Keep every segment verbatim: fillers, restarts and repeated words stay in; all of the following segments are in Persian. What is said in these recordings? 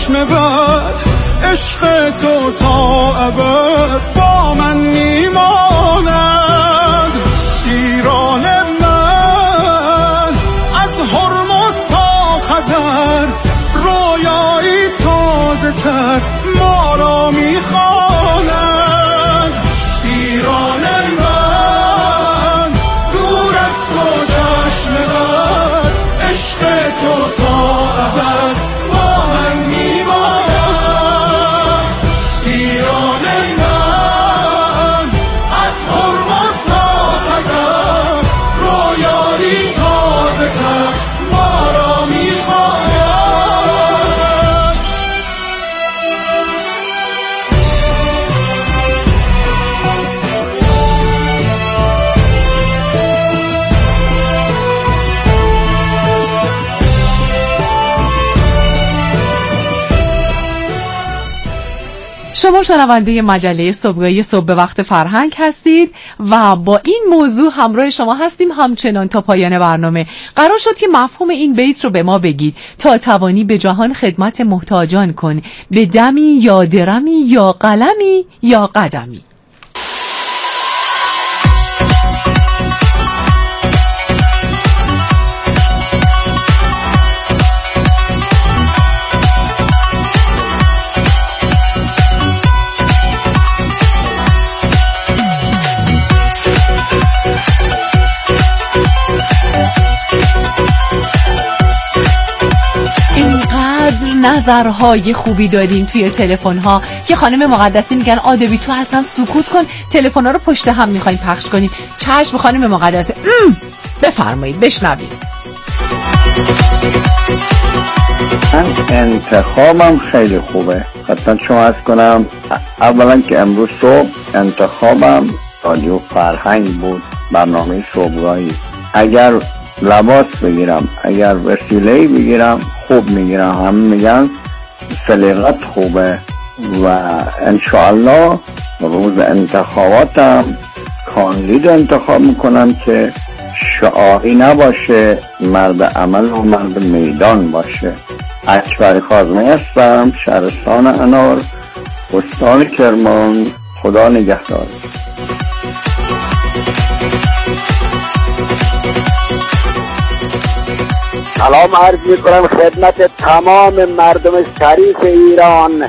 چشم بد، عشق تو تا ابد با من میماند. ایران من از هرمز تا خزر، رویایی تازه تر ما را میخواند. ایران من دور از تو چشم بد، عشق تو تا ابد با من میماند. ایران من از هرمز تا خزر، رویایی تازه تر ما را میخواند. شما شنونده مجله صبحگاهی صبح به وقت فرهنگ هستید و با این موضوع همراه شما هستیم همچنان تا پایان برنامه. قرار شد که مفهوم این بیت رو به ما بگید. تا توانی به جهان خدمت محتاجان کن، به دمی یا درمی یا قلمی یا قدمی. نظرهای خوبی داریم توی تلفن ها که خانم مقدسی میگن آدبی تو اصلا سکوت کن، تلفن ها رو پشت هم میخوایم پخش کنیم. چشم خانم مقدسی، بفرمایید بشنوید. من انتخابم خیلی خوبه. حتما شما عرض کنم اولا که امروز صبح انتخابم رادیو فرهنگ بود، برنامه صبحگاهی. اگر لباس بگیرم، اگر وسیله‌ای بگیرم خوب میگیرم. همه میگن سلیقت خوبه و انشاءالله روز انتخاباتم کاندید انتخاب میکنم که شعاری نباشه، مرد عمل و مرد میدان باشه. اکبر کاظمی هستم، شهرستان انار، استان کرمان. خدا نگهدار. سلام عرض میکنم خدمت تمام مردم شریف ایران.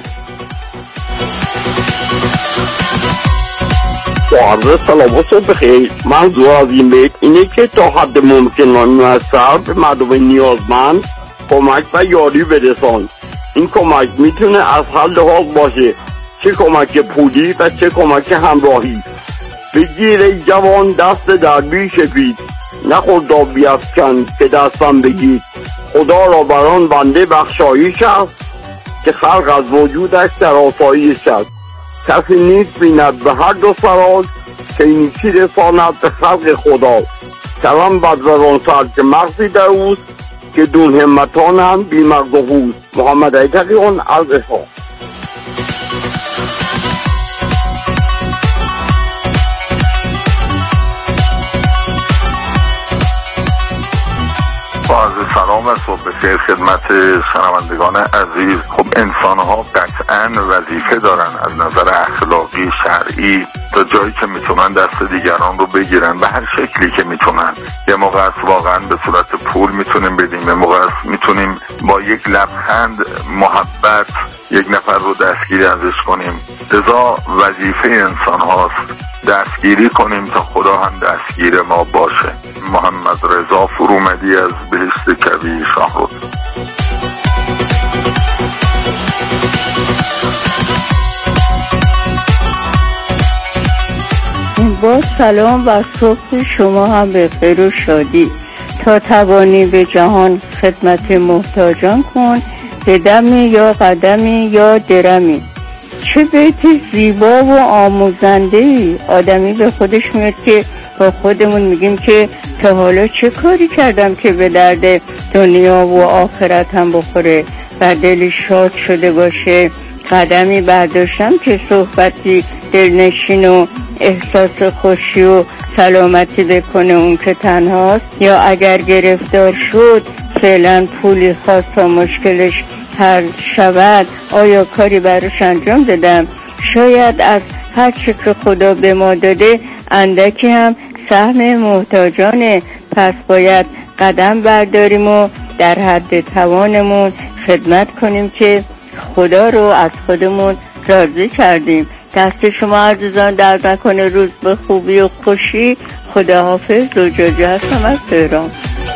با عرض سلامت بخیر. منظور از این بیت اینه که تا حد ممکن و میسر به مردم نیازمند کمک و یاری برسان. این کمک میتونه از هر لحاظ باشه، چه کمک پولی و چه کمک همراهی. بگیر جوان دست درویش بید، نخوردا بیفکن که دستم بگید. خدا را بران بنده بخشایش است که خلق از وجودش در آسایش است. کسی نیست بیند به هر دو سراز که نیکی رساند به خلق خدا. کلم بدوران سر که مغزی در اوست که دون همتانند بی مغز و هوست. محمد ایتقیان از اصحاب. عرض سلام و صبح بخیر خدمت شنوندگان عزیز. خب انسان ها قطعا وظیفه دارن از نظر اخلاقی شرعی تا جایی که میتونن دست دیگران رو بگیرن به هر شکلی که میتونن. یه موقع است واقعا به صورت پول میتونیم بدیم، یه موقع است میتونیم با یک لبخند محبت یک نفر رو دستگیری ازش کنیم. لذا وظیفه انسان هاست دستگیری کنیم تا خدا هم دستگیر ما باشه. محمد رضا فرومدی از بهشت کویر شاهرود. با سلام و صبح شما هم به خیر و شادی. تا توانی به جهان خدمت محتاجان کن، به دمی یا قدمی یا درمی. چه بیت زیبا و آموزنده‌ای. آدمی به خودش میاد که با خودمون میگیم که تا حالا چه کاری کردم که به درد دنیا و آخرت هم بخوره و دل شاد شده باشه. قدمی برداشتم که صحبتی دلنشین و احساس خوشی و سلامتی بکنه اون که تنهاست، یا اگر گرفتار شد فعلا پولی خواست تا مشکلش هر شود آیا کاری براش انجام دادم؟ شاید از هر چی که خدا به ما داده اندکی هم سهم محتاجانه. پس باید قدم برداریم و در حد توانمون خدمت کنیم که خدا رو از خودمون راضی کردیم. دست شما عزیزان درد نکنه. روز به خوبی و خوشی. خداحافظ. زجاجه هستم از تهران.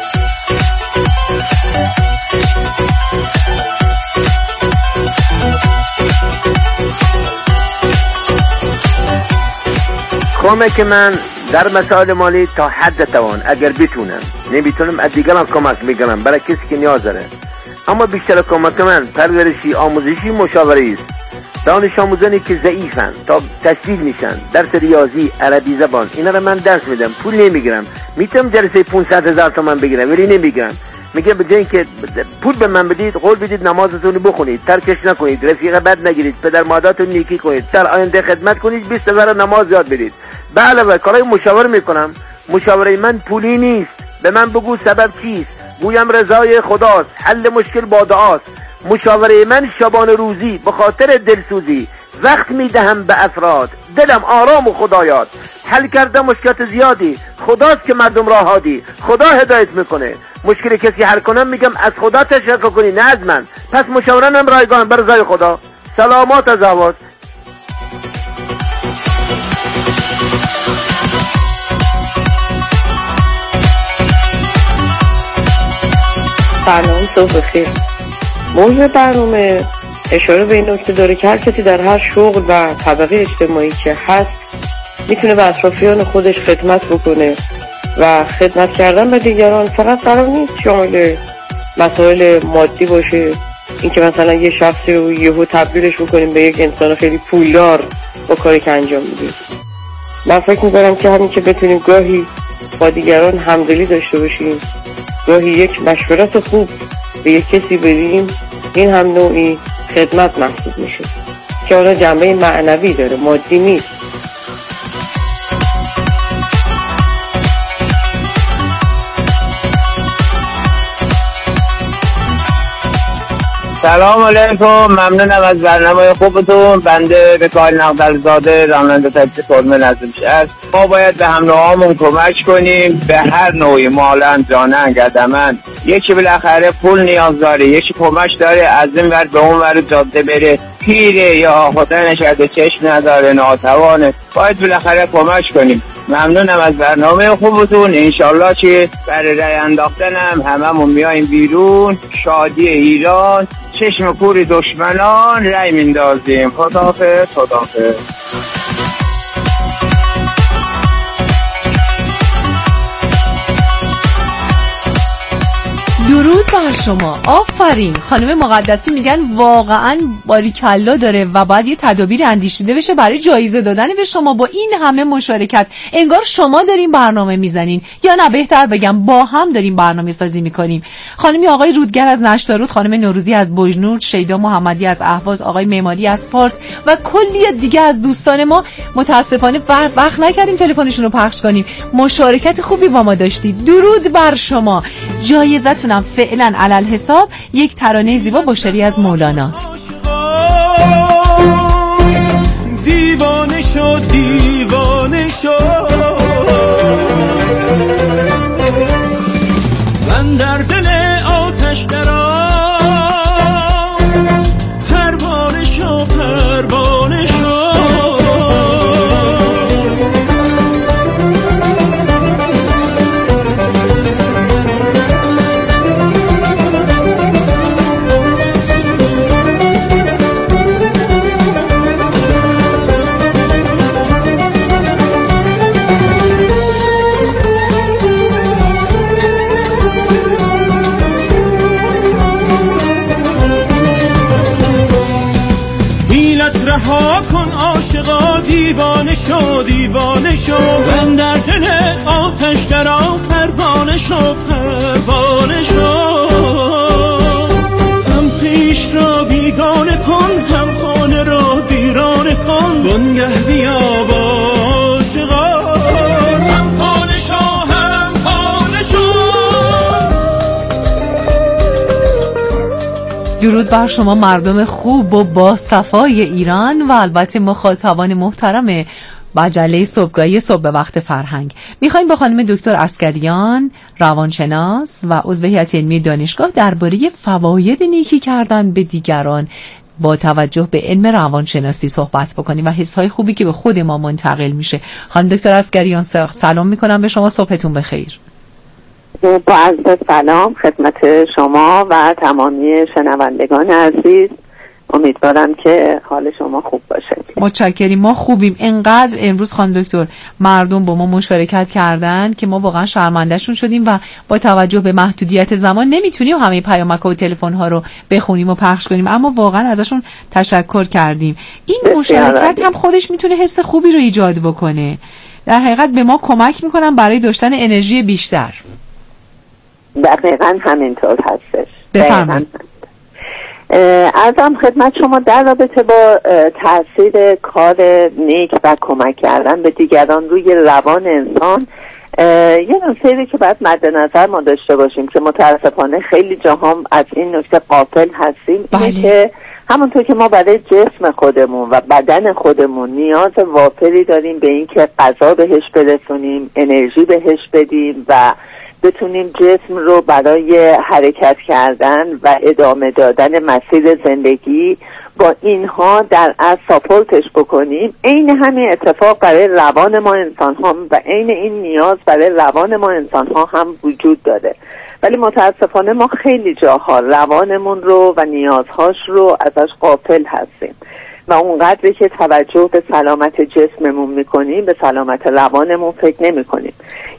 کمک من در مسائل مالی تا حد توان، اگر بتونم، نمیتونم از دیگران کمک میگیرم برای کسی که نیاز داره، اما بیشتر کمک من پرورشی، آموزشی، مشاوره است. دانش آموزانی که ضعیفن تا تشکیل میشن، درس ریاضی، عربی زبان، اینا رو من درس میدم، پول نمیگیرم. میتونم جلسه پانصد هزار تومان بگیرم ولی نمیگیرم. میگم به جای اینکه پول به من بدید، قول بدید نمازتون رو بخونید، ترکش نکنید، رفیق بد نگیرید، پدر مادرتون نیکی کنید، در آینده خدمت کنید، بیست هزار نماز یاد بدید. به علاوه کارهای مشاوره میکنم. مشاوره من پولی نیست. به من بگو سبب چیست، گویم رضای خداست، حل مشکل با دعاست. مشاوره من شبانه روزی به خاطر دلسوزی، وقت میدهم به افراد، دلم آرام و خدایاد. حل کرده مشکلات زیادی، خداست که مردم را هادی، خدا هدایت میکنه. مشکل کسی حل کنم میگم از خدا تشکر کنی، نه از من. پس مشاورنم رایگان بر رضای خدا. سلامات از احواز. سلام، صبح خیر. موضوع برنامه اشاره به این نکته داره که هر کسی در هر شغل و طبقه اجتماعی که هست میتونه به اطرافیان خودش خدمت بکنه و خدمت کردن به دیگران فقط قرار نیست شامل مسائل مادی باشه. اینکه مثلا یه شخصی رو یهو تبدیلش بکنیم به یک انسان خیلی پولدار با کاری که انجام میدیم. من فکر میکنم که همین که بتونیم گاهی با دیگران همدلی داشته باشیم، گاهی یک مشورت خوب به یک کسی بدیم، این هم نوعی خدمت محسوب میشه که حالا جنبه معنوی داره، مادی نیست. سلام علیکم، ممنونم از برنامه خوبتون. بنده به کار نقدرزاده راننده تاکسی فرمه نظم شهر. ما باید به همراهامون کمک کنیم به هر نوعی، مالن، جانن، قدمن. یکی بالاخره پول نیاز داره، یکی کمک داره از این ور به اون ور جاده بره، پیره یا خدا نشده چشم نداره، ناتوانه، باید بالاخره کمک کنیم. ممنونم از برنامه خوبتون. انشالله که برای رای انداختنم هممون میاییم بیرون. شادی ایران، چشم کور دشمنان رای میندازیم. خداحافظ. خداحافظ. درود بر شما. آفرین. خانم مقدسی میگن واقعا باریکلا داره و باید یه تدابیر اندیشیده بشه برای جایزه دادن به شما با این همه مشارکت. انگار شما دارین برنامه میزنین، یا نه بهتر بگم با هم داریم برنامه سازی میکنیم. خانمی آقای رودگر از نشتارود، خانم نوروزی از بجنورد، شیدا محمدی از اهواز، آقای معماری از فارس و کلی دیگه از دوستان ما متاسفانه وقت نکردیم تلفنشون رو پخش کنیم. مشارکت خوبی با ما داشتید. درود بر شما. جایزتون فعلا علل حساب یک ترانه زیبا با شعری از مولاناست. دیوانه شد دیوانه شد من در دل آتش درآ، پروانه شد پروانه شد. رها کن عاشقا، دیوانه شو دیوانه شو من در دل آتش درآ، پروانه شو پروانه شو. هم خویش را بیگانه کن، هم خانه را ویرانه کن، بنگه بیا با عاشقا، هم خانه شو هم خانه شو. درود بر شما مردم خوب و با صفای ایران و البته مخاطبان محترم مجله صبحگاهی صبح به وقت فرهنگ. میخوایم با خانم دکتر عسگریان، روانشناس و عضو هیئت علمی دانشگاه درباره فواید نیکی کردن به دیگران با توجه به علم روانشناسی صحبت بکنیم و حسهای خوبی که به خود ما منتقل میشه. خانم دکتر عسگریان سلام میکنم به شما، صبحتون بخیر. با عرض سلام خدمت شما و تمامی شنوندگان عزیز، امیدوارم که حال شما خوب باشه. متشکریم، ما خوبیم. انقدر امروز خانم دکتر مردم با ما مشارکت کردن که ما واقعا شرمنده‌شون شدیم و با توجه به محدودیت زمان نمیتونیم همه پیامک‌ها و تلفن‌ها رو بخونیم و پخش کنیم، اما واقعا ازشون تشکر کردیم. این مشارکت هم خودش میتونه حس خوبی رو ایجاد بکنه. در حقیقت به ما کمک میکنن برای داشتن انرژی بیشتر. دقیقاً همینطور هستش. بفرمایید. عرضم خدمت شما در رابطه با تاثیر کار نیک و کمک کردن به دیگران روی روان انسان، یه نکته‌ای که باید مد نظر ما داشته باشیم که متاسفانه خیلی جاها از این نکته غافل هستیم. بله. اینه که همونطور که ما برای جسم خودمون و بدن خودمون نیاز وافری داریم به این که غذا بهش برسونیم، انرژی بهش بدیم و بتونیم جسم رو برای حرکت کردن و ادامه دادن مسیر زندگی با اینها در اصل ساپورتش بکنیم، عین همین اتفاق برای روان ما انسان ها و عین این نیاز برای روان ما انسان ها هم وجود داره. ولی متاسفانه ما خیلی جاها روانمون رو و نیازهاش رو ازش غافل هستیم و اونقدری که توجه به سلامت جسممون میکنیم به سلامت روانمون فکر نمی کنیم.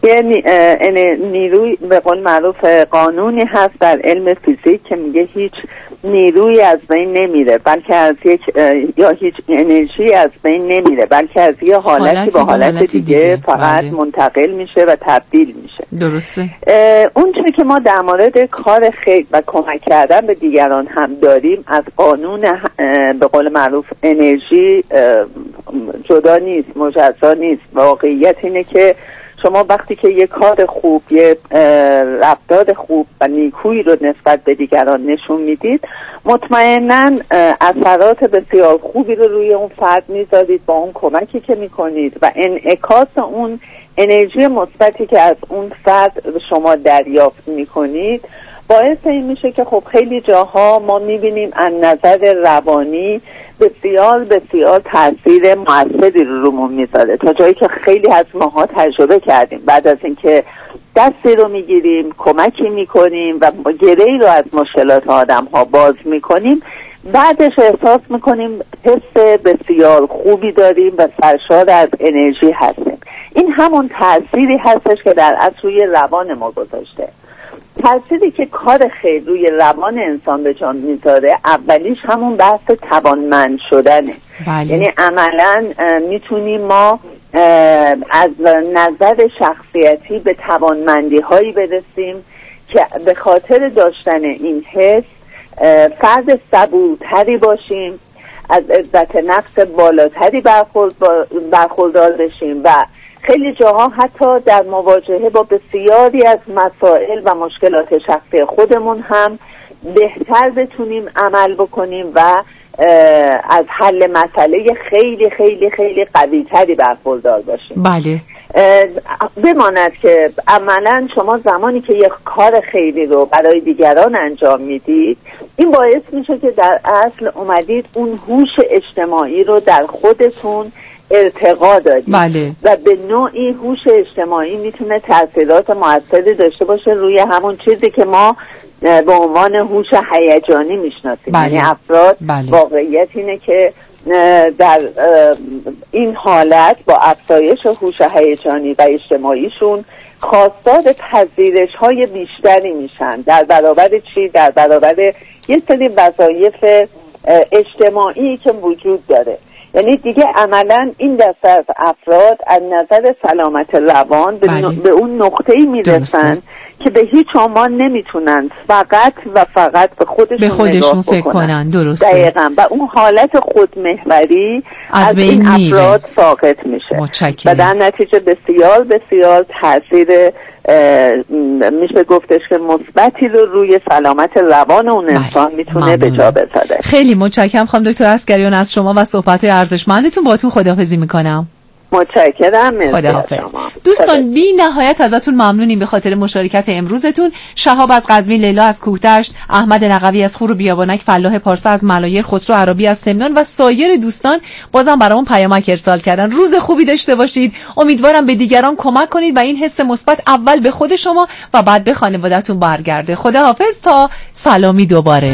یه نیروی به قول معروف قانونی هست در علم فیزیک که میگه هیچ نیروی از بین نمیره، بلکه از یک یا هیچ انرژی از بین نمیره، بلکه از یه حالتی, حالتی با حالت دیگه, دیگه فقط بله. منتقل میشه و تبدیل میشه. درسته. اون چیزی که ما در مورد کار خیر و کمک کردن به دیگران هم داریم از قانون به قول معروف انرژی جدا نیست، مجزا نیست. واقعیت اینه که شما وقتی که یه کار خوب، یه رفتار خوب و نیکویی رو نسبت به دیگران نشون میدید، مطمئناً اثرات بسیار خوبی رو روی اون فرد میذارید با اون کمکی که میکنید و انعکاس اون انرژی مثبتی که از اون فرد شما دریافت میکنید باعث این میشه که خب خیلی جاها ما میبینیم از نظر روانی بسیار بسیار تاثیر موثری رو رومون میذاره، تا جایی که خیلی از ماها تجربه کردیم. بعد از اینکه دستی رو میگیریم، کمکی میکنیم و گره‌ای رو از مشکلات آدم ها باز میکنیم، بعدش احساس میکنیم حس بسیار خوبی داریم و سرشار از انرژی هستیم. این همون تأثیری هستش که در اصل روی روان ما گذاشته. تأثیری که کار خیر روی روان انسان به جان میذاره اولیش همون بحث توانمند شدنه. بله. یعنی عملاً میتونیم ما از نظر شخصیتی به توانمندی هایی برسیم که به خاطر داشتن این حس فرد صبورتری باشیم، از عزت نفس بالاتری برخوردار بشیم و خیلی جاها حتی در مواجهه با بسیاری از مسائل و مشکلات شخصی خودمون هم بهتر بتونیم عمل بکنیم و از حل مسئله خیلی خیلی خیلی قوی تری برخوردار باشیم. بله. بماند که عملا شما زمانی که یک کار خیری رو برای دیگران انجام میدید، این باعث میشه که در اصل اومدید اون هوش اجتماعی رو در خودتون ارتقا دادید. بله. و به نوعی هوش اجتماعی میتونه تاثیرات موثری داشته باشه روی همون چیزی که ما به عنوان هوش هیجانی میشناسیم. بله. یعنی افراد بله. واقعیت اینه که در این حالت با افزایش هوش هیجانی و اجتماعیشون خواستار پذیرش های بیشتری میشن. در برابر چی؟ در برابر یه سری وظایف اجتماعی که وجود داره. یعنی دیگه عملا این دسته از افراد از نظر سلامت روان به, بله. به اون نقطه‌ای میرسن که به هیچ عنوان نمیتونن فقط و فقط به خودشون, به خودشون فکر کنن. درسته. دقیقاً. و اون حالت خودمحوری از, از این افراد ساقط میشه. متشکرم. و در نتیجه بسیار بسیار تاثیر میشه گفتش که مثبتی رو روی سلامت روان اون انسان میتونه به جا بذاره. خیلی متشکرم خانم دکتر عسگریان از شما و صحبت‌های ارزشمندتون. با تو خداحافظی میکنم. متشکرم. خداحافظ. دوستان بی نهایت ازتون ممنونیم به خاطر مشارکت امروزتون. شهاب از قزوین، لیلا از کوهدشت، احمد نقوی از خور و بیابانک، فلاح پارسا از ملایر، خسرو عربی از سمنان و سایر دوستان بازم برامون پیامک ارسال کردن. روز خوبی داشته باشید. امیدوارم به دیگران کمک کنید و این حس مثبت اول به خود شما و بعد به خانواده‌تون برگرده. خداحافظ تا سلامی دوباره.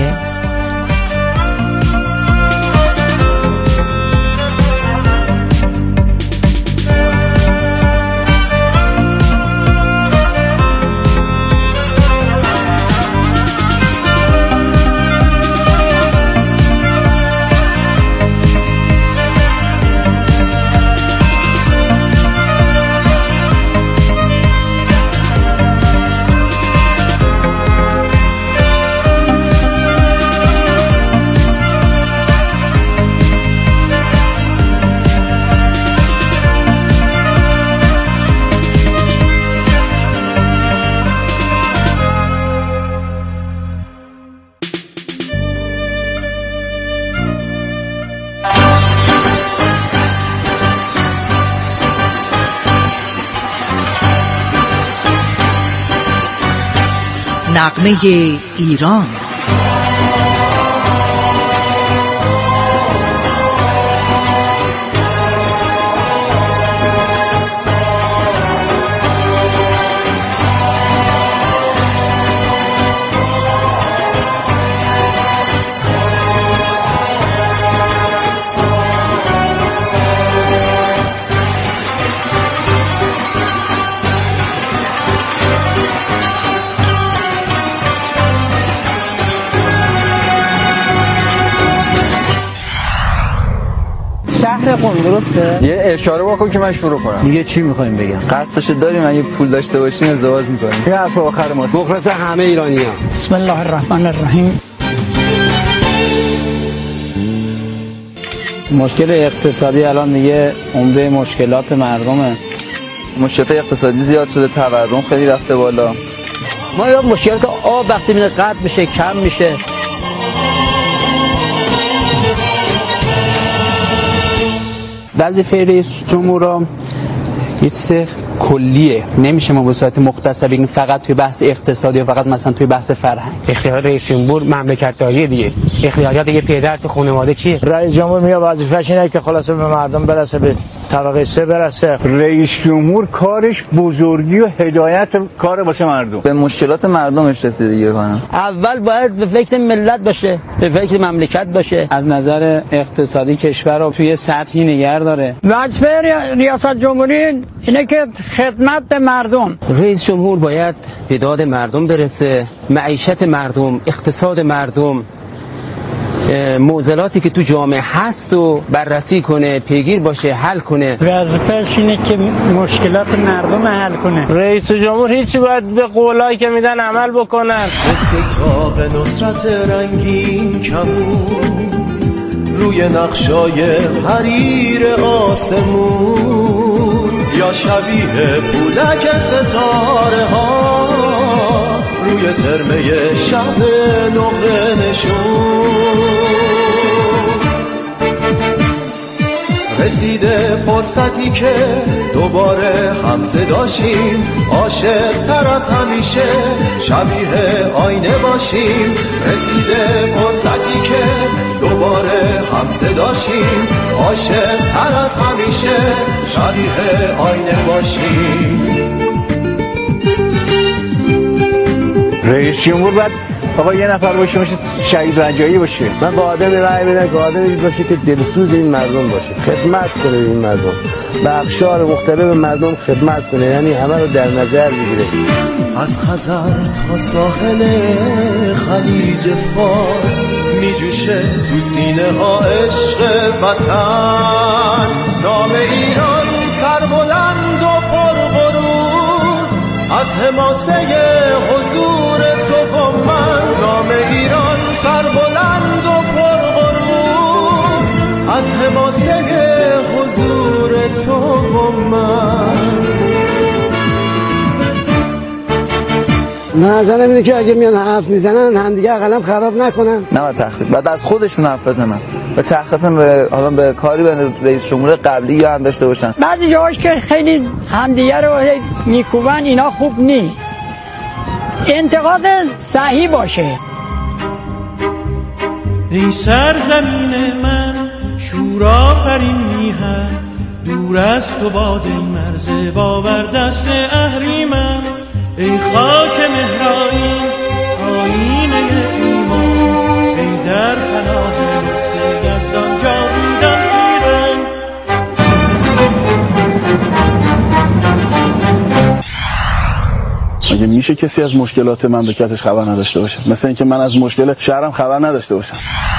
نغمه ایران. قم درسته؟ یه اشاره بکن که من شروع کنم. دیگه چی می‌خوایم بگم؟ قصدش داریم اگه پول داشته باشیم ازدواج می‌کنیم. این حرف آخر ما. مخلص همه ایرانی‌ها. بسم الله الرحمن الرحیم. مشکل اقتصادی الان دیگه عمده مشکلات مردمه. مشکل اقتصادی زیاد شده، تورم خیلی رفته بالا. ما یا مشکل که آب وقتی میاد قطع بشه کم میشه. وظیفه رئیس جمهور یه چیز کلیه، نمیشه ما به صورت مختصر بگیم فقط توی بحث اقتصادی و فقط مثلا توی بحث فرهنگ. اختیار رئیس جمهور مملکت داری دیگه، اختیارات دیگه پدر تو خانواده چیه؟ رئیس جمهور میاد وظیفه‌ش اینه که خلاصه به مردم برسه، به طبقه سه برسه. رئیس جمهور کارش بزرگی و هدایت کار واسه مردم، به مشکلات مردمش رسیدگی کنه. اول باید به فکر ملت باشه، به فکر مملکت باشه. از نظر اقتصادی کشور رو توی سطحی نگه داره. وظیفه ریاست جمهوری اینه که خدمت به مردم. رئیس جمهور باید به داد مردم برسه، معیشت مردم، اقتصاد مردم، معضلاتی که تو جامعه هست و بررسی کنه، پیگیر باشه، حل کنه. وظیفه‌ش اینه که مشکلات مردم حل کنه. رئیس جمهور هیچی باید به قولایی که میدن عمل بکنن. ستاق نصرت رنگین کمون روی نقشای حریر آسمون، یا شبیه پولک ستاره ها روی ترمه شب نقره نشون. رسیده فرصتی که دوباره هم صداشیم، عاشق تر از همیشه شبیه آینه باشیم. رسیده فرصتی که دوباره هم صداشیم، عاشق تر از همیشه شبیه آینه باشیم. رئیس جمهور باید آقا یه نفر باشه باشه شهید رجایی باشه. من با آدمی رای بدم که آدمی باشه که دلسوز این مردم باشه، خدمت کنه این مردم، به اقشار مختلف مردم خدمت کنه، یعنی همه رو در نظر بگیره. از خزر تا ساحل خلیج فارس میجوشه تو سینه ها عشق وطن. نام ایران سربلند و پرغرور از حماسه حضور تو و من. نام ایران سربلند و پرغرور از حماسه حضور تو و من. نظرم اینه که اگه میان حرف میزنن همدیگه اقلا خراب نکنن. نه با تخریب، بعد از خودشون حرف بزنن و تخریبا حالا به کاری به رئیس جمهور قبلی یا هم داشته باشن. بعضی جاهاش که خیلی همدیگه رو میکوبن اینا خوب نیست. انتقاد صحیح باشه. ای سرزمین من شور آفرین میهن، دور از تو باد این مرز باور دست اهریمن. ای خاک مهرائین آینه ایمان، ای در پناه مرز یزدان جاویدان ایران. مگه میشه کسی از مشکلات مملکتش خبر نداشته باشه؟ مثل اینکه من از مشکل شهرم خبر نداشته باشم.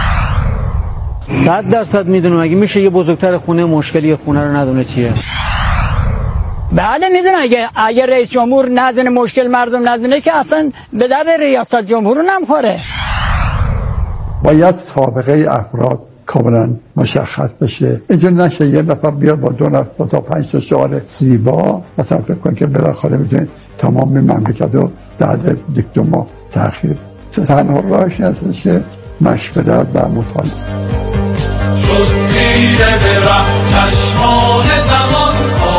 صد درصد میدونم. اگه میشه یه بزرگتر خونه مشکلی خونه رو ندونه چیه؟ بله میدونم. اگه اگه رئیس جمهور ندونه مشکل مردم ندونه که اصلا به درد ریاست جمهور نمیخوره. باید سابقه افراد کاملا مشخص بشه. اینجور نشه یه نفر بیاد با دو نفر تا پنج تا شعار زیبا مثلا فکر کن که بالاخره میتونه تمام مملکت رو در یک دو ماه تأخیر. تنها راهش هستش که مشورت و مطالعه. شد تیره به ره چشمان زمان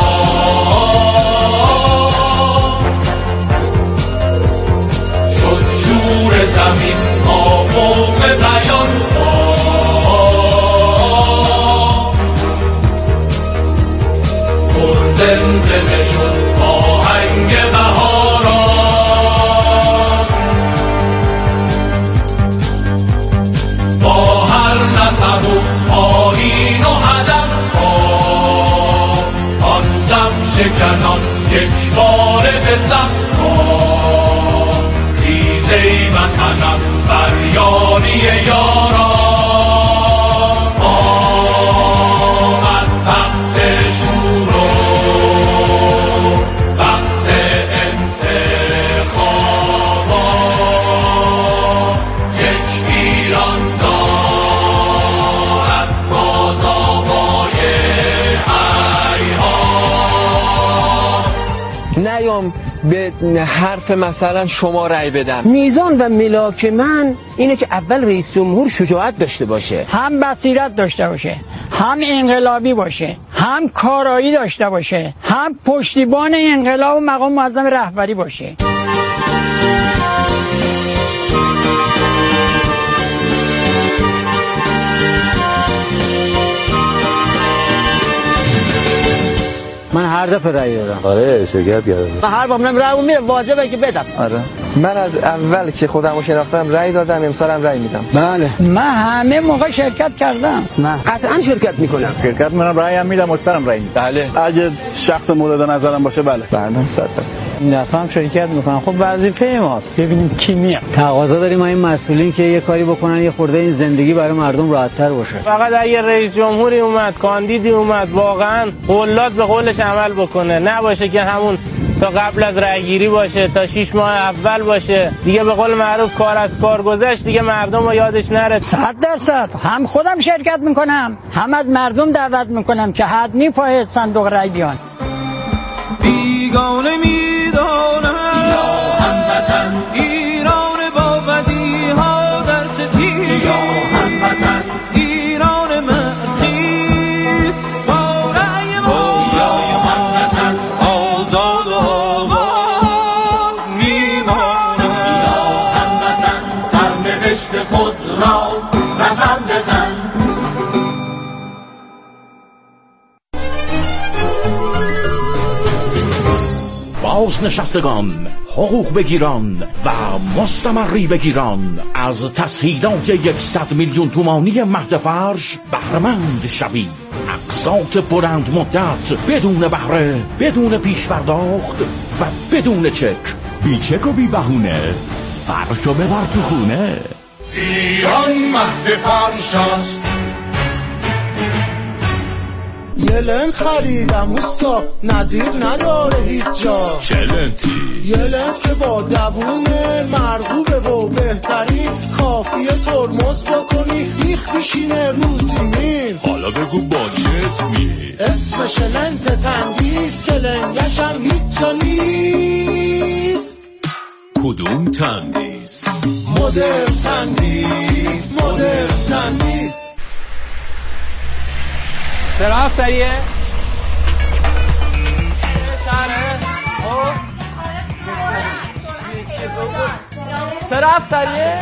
شد شور زمین ما فوق بیان پر زمزمه شد آهنگ بهاران با هر نسب و آیین و هدف آن صف شکنان یک باره به صف خیزه وطنم فریادی یاران آمد وقت شور و وقت انتخابات یک ایران دارد بازآوای حیات. نیام به حرف مثلا شما رأی بدم. میزان و ملاک من اینه که اول رئیس جمهور شجاعت داشته باشه، هم بصیرت داشته باشه، هم انقلابی باشه، هم کارایی داشته باشه، هم پشتیبان انقلاب و مقام معظم رهبری باشه. من هر دفعه رأی دادم. آره شرکت کردم. من هر بار میرم رأی میره واجبه که بدم. آره من از اول که خودم رو شناختم رأی دادم، امسالم رأی میدم. بله من همه موقع شرکت کردم. نه قطعا شرکت میکنم. شرکت منم رأی هم میدم، مسترم رأی میدم. بله اگه شخص مورد نظرم باشه بله. بله صد درصد. این دفعه هم شرکت میکنم. خب وظیفه ماست ببینیم کی میاد. تقاضا داریم این مسئولین که یه کاری بکنن یه خورده این زندگی برای مردم راحت‌تر باشه. فقط اگه رئیس جمهوری اومد، کاندیدی اومد، واقعا قولات به قولش عمل بکنه، نباشه که همون تا قبل از رأیگیری باشه، تا شش ماه اول باشه، دیگه به قول معروف کار از کار گذشت، دیگه مردم رو یادش نره. صد درصد هم خودم شرکت میکنم، هم از مردم دعوت میکنم که حتمی پای صندوق رأی بیان. بیگانه میدانم یا هموطن ایران با بدیها در ستیز، یا هموطن ایران مخیز با رأی ما، یا هموطن آزاد و آباد میمانم، یا هموطن سرنوشت خود را رقم بزن. بازنشستگان، حقوق بگیران و مستمری بگیران از تسهیلات یکصد میلیون تومانی مهد فرش بهره‌مند شوید. اقساط بلند مدت بدون بهره، بدون پیش پرداخت و بدون چک. بی چک و بی بهونه، فرشو ببر تو خونه. ایران مهد فرش است. یه لنت خریدم اوستا، نظیر نداره هیچ جا. چه لنتی؟ یه لنت که با دوون مرغوبه و بهترین، کافیه ترمز بکنی میخ میشینه رو زمین. حالا بگو با چه اسمی؟ اسمش لنت تنگیست که لنگش هم هیچ جا نیست. کدوم تندیس؟ مدرن تندیس، مدرن تندیس. سراغ سریه شهره سراغ سریه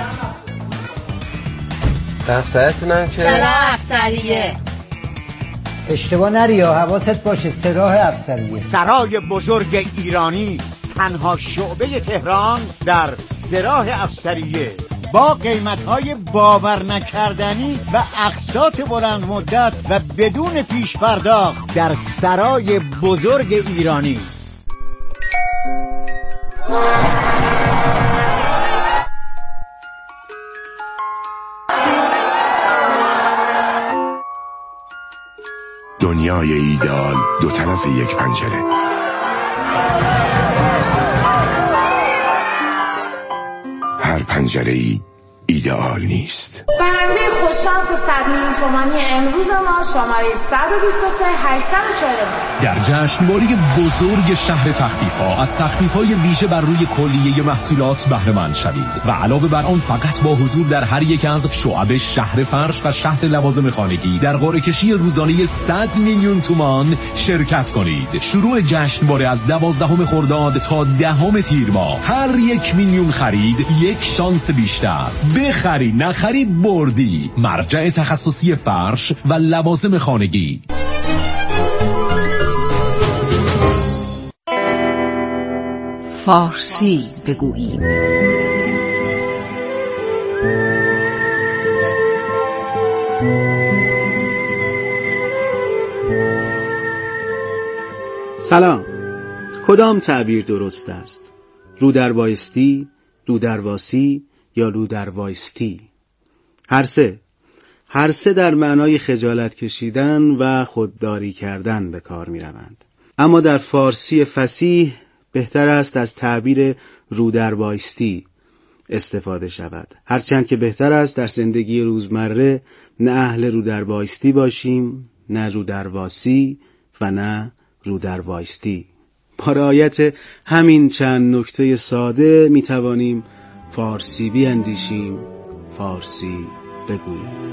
دستتونم که سراغ سریه. اشتباه نری یا حواست باشه، سراح افسریه. سرای بزرگ ایرانی، تنها شعبه تهران در سراح افسریه، با قیمت‌های باور نکردنی و اقساط بلند مدت و بدون پیش پرداخت در سرای بزرگ ایرانی. دنیای ایدئال دو طرف یک پنجره. هر پنجره‌ای ایدئال نیست. برنده خوششانس صد میلیون تومانی امروز ما شماره صد و بیست و سه هشتصد و چهل و نه. در جشنواره بزرگ شهر تخفیف‌ها از تخفیف‌های ویژه بر روی کلیه محصولات بهره مند شوید و علاوه بر آن فقط با حضور در هر یک از شعب شهر فرش و شهر لوازم خانگی در قرعه کشی روزانه صد میلیون تومان شرکت کنید. شروع جشنواره از دوازدهم خرداد تا دهم تیر ماه. هر یک میلیون خرید یک شانس بیشتر. بخری نخری بردی. مرجع تخصصی فرش و لوازم خانگی. فارسی بگوییم. سلام. کدام تعبیر درست است؟ رو در بایستی، رو در واسی یا رو در وایستی؟ هر سه هر سه در معنای خجالت کشیدن و خودداری کردن به کار می روند. اما در فارسی فصیح بهتر است از تعبیر رو در بایستی استفاده شود، هرچند که بهتر است در زندگی روزمره نه اهل رو در بایستی باشیم، نه رو در واسی و نه رو در وایستی. با رعایت همین چند نکته ساده می توانیم فارسی بیاندیشیم، فارسی بگوییم.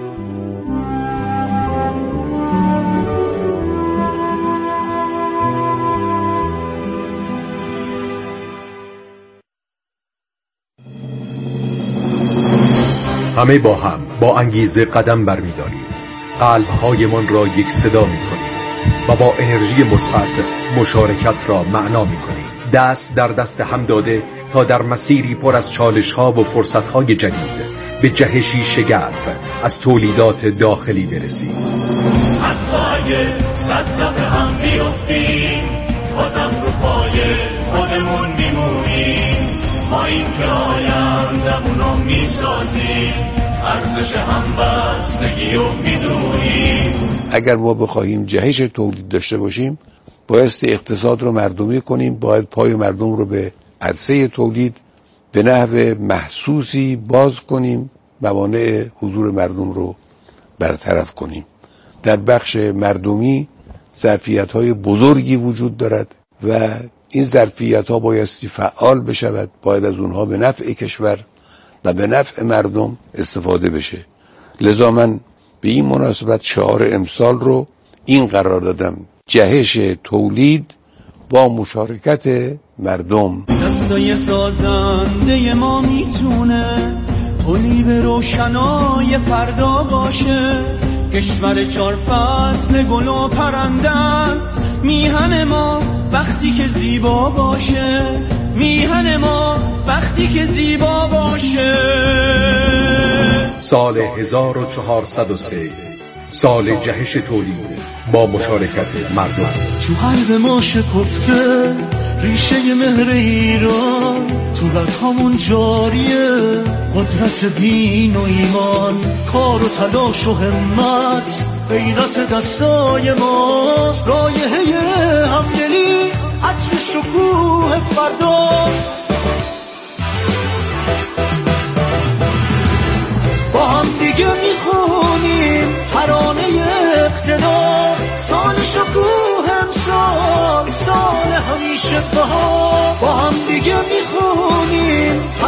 همه با هم با انگیزه قدم برمی‌داریم، قلب‌هایمان را یک صدا می‌کنیم و با انرژی مثبت مشارکت را معنا می‌کنیم. دست در دست هم داده تا در مسیری پر از چالش‌ها و فرصت‌های جدید به جهشی شگرف از تولیدات داخلی برسیم. حتی اگه صد دفعه هم بیفتیم بازم رو پای خودمون میمونیم. ما این که آیندمونو میسازیم، ارزش همبستگی رو میدونیم. اگر ما بخواهیم جهش تولید داشته باشیم بایستی اقتصاد رو مردمی کنیم، باید پای مردم رو به عرصه تولید به نحو محسوسی باز کنیم، موانع حضور مردم رو برطرف کنیم. در بخش مردمی ظرفیت‌های بزرگی وجود دارد و این ظرفیت‌ها بایستی فعال بشود، باید از اونها به نفع کشور و به نفع مردم استفاده بشه. لذا من به این مناسبت شعار امسال رو این قرار دادم: جهش تولید با مشارکت مردم. دستای سازنده ما میتونه پلی به روشنای فردا باشه. کشور چار فصل گل و پرنده است، میهن ما وقتی که زیبا باشه. میهن ما وقتی که زیبا باشه. سال هزار و چهارصد و سه، سال جهش تولید با مشارکت مردم. تو قلب ما شکفته ریشه مهر ایران، تو رگ‌هامون جاریه قدرت دین و ایمان. کار و تلاش و همت غیرت دستای ماست. رایحه همدلی عطر شکوه فرداست. با هم دیگه میخونیم ترانه اقتدار. سال شکوه امسال، سال همیشه بهار. با هم دیگه میخونیم